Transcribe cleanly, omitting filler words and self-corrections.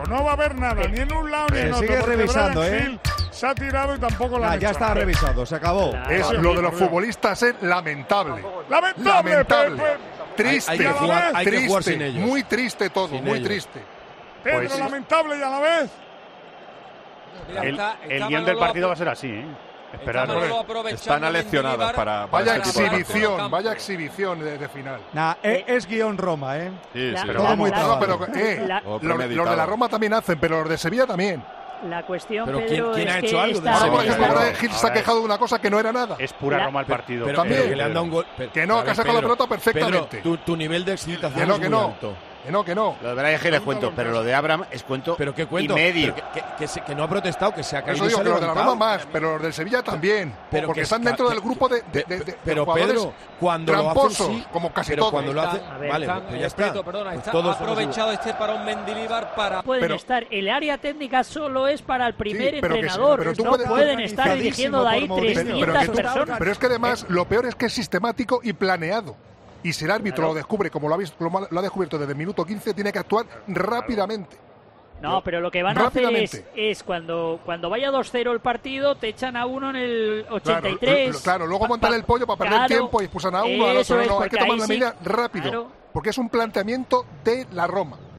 No va a haber nada, ni en un lado ni en otro. Sigue revisando, Brian Hill se ha tirado y tampoco la ha ya está revisado, se acabó. Es lo de los futbolistas es lamentable. Lamentable. Triste, hay que jugar sin ellos. Muy triste todo, Sin muy ellos. triste. Pedro, Pues, lamentable y a la vez. El guión del partido va a ser así, ¿eh? Esperar. Están aleccionadas para vaya este tipo de exhibición, vaya exhibición de final. Es guión Roma, ¿eh? Sí, sí. Todo muy claro, pero los de la Roma también hacen, pero los de Sevilla también. La cuestión, pero Pedro, ¿quién ha es hecho que algo de Ahora, por ejemplo, Ahora Brian Hill se ha quejado de una cosa que no era nada. Es pura Roma el partido. Pero También. que le han dado un gol. Que no, que ha sacado la pelota perfectamente. Pedro, tu nivel de excitación Que no, es que muy no. alto. Que no. Lo de Brian Hill es cuento, pero lo de Abraham es cuento. ¿Pero qué cuento? Y medio. Pero que no ha protestado, que se ha Por caído. eso digo y se que ha los de la levantado. Roma más, pero los del Sevilla también. Pero porque que están es- dentro del grupo de Pero jugadores Pedro, cuando lo hacen tramposos, sí, como casi pero todos. cuando lo hacen, vale, pues ya está. Pues todos ha aprovechado este parón Mendilibar para... Pueden estar, el área técnica solo es para el primer Sí, pero que sí, entrenador, pero tú no puedes- pueden estar dirigiendo de ahí por Mourinho. 300 personas. Pero es que además lo peor es que es sistemático y planeado. Y si el árbitro lo descubre, como lo ha descubierto desde el minuto 15, tiene que actuar rápidamente. No, pero lo que van a hacer Rápidamente. es cuando vaya 2-0 el partido, te echan a uno en el 83. Claro, luego montan el pollo para perder tiempo y expulsan a uno, al eso otro. es, No, hay que porque tomar ahí la sí, medida rápido. claro. Porque es un planteamiento de la Roma.